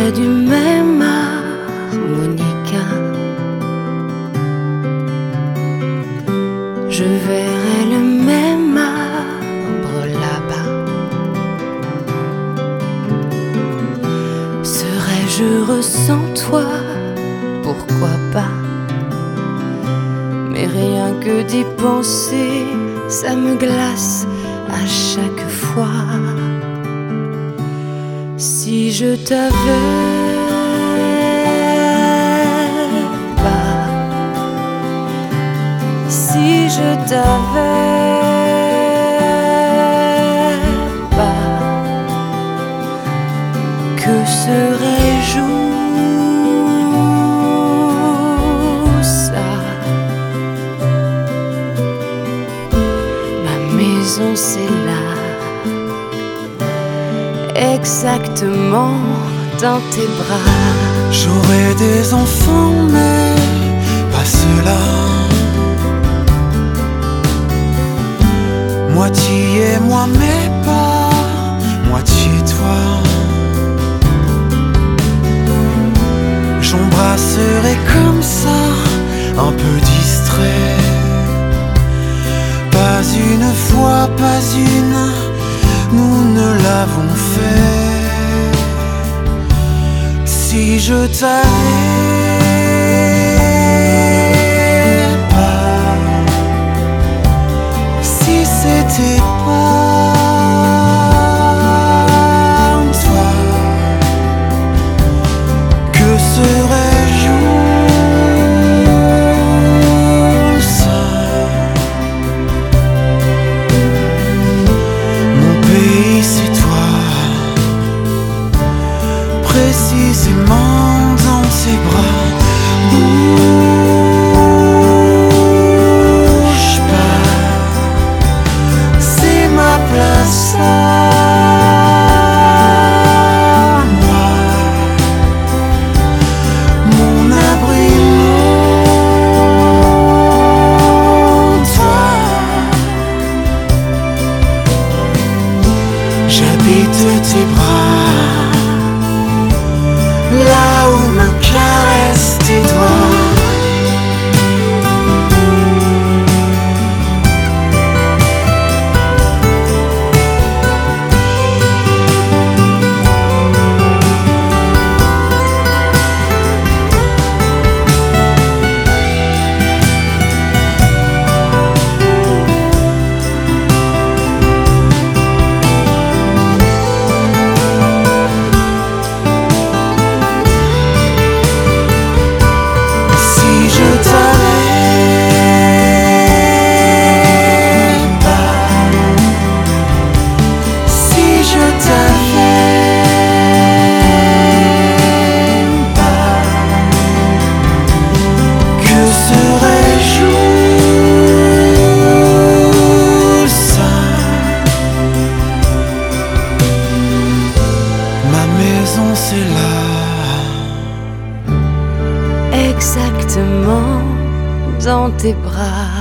près du même harmonica. Je verrai le même arbre là-bas. Serais-je heureux sans toi? Pourquoi pas? Mais rien que d'y penser, ça me glace à chaque fois. Si je t'avais pas, si je t'avais pas, que serais-je où ça? Ma maison c'est là, exactement dans tes bras. J'aurais des enfants mais pas ceux-là. Moitié moi mais pas moitié toi. J'embrasserai comme ça, un peu distrait. Pas une fois, pas une, nous ne l'avons fait. Si je t'avais pas, si c'était pas toi, que serais-je où ça? Mon pays c'est toi, précisément dans tes bras. Bouge pas, c'est ma place à moi, mon abri, mon toit. J'habite tes bras, là où me caressent tes doigts. C'est là, Exactement dans tes bras.